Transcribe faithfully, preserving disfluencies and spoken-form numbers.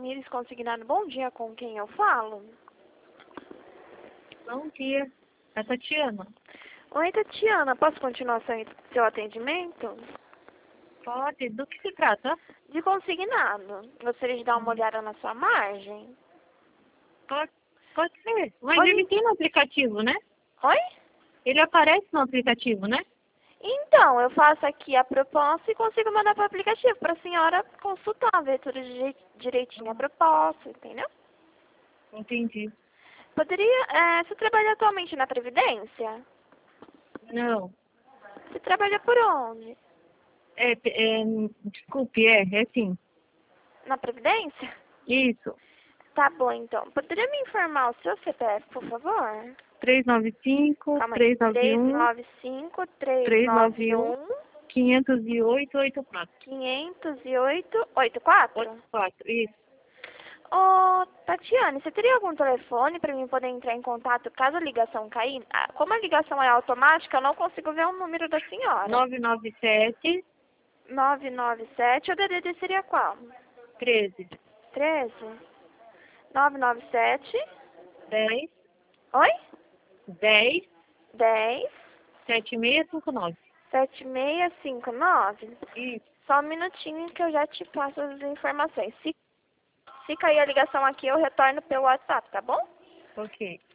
Tamires Consignado. Bom dia, com quem eu falo? Bom dia, é Tatiana. Oi, Tatiana, posso continuar seu, seu atendimento? Pode, do que se trata? De consignado. Gostaria de dar uma Hum. olhada na sua margem? Pode, pode ser, mas Oi? ele tem no aplicativo, né? Oi? Ele aparece no aplicativo, né? Então, eu faço aqui a proposta e consigo mandar para o aplicativo para a senhora consultar, ver tudo direi- direitinho a proposta, entendeu? Entendi. Poderia, é, você trabalha atualmente na Previdência? Não, Você trabalha por onde? é, é, desculpe, é, é sim. Na Previdência? Isso, Tá bom, então. Poderia me informar o seu C P F, por favor? três nove cinco, Calma aí. três nove três um, nove cinco, três três nove nove um, um, quinhentos e oito, oitenta e quatro. quinhentos e oito, oitenta e quatro. oitenta e quatro, isso. Ô, Tatiane, você teria algum telefone para mim poder entrar em contato caso a ligação cair? Ah, como a ligação é automática, eu não consigo ver o número da senhora. nove nove sete, nove nove sete, o D D D seria qual? treze, treze? nove nove sete, dez, oi? dez, dez, sete seis cinco nove. sete seis cinco nove? Isso, Só um minutinho que eu já te passo as informações. Se, se cair a ligação aqui, eu retorno pelo WhatsApp, tá bom? ok.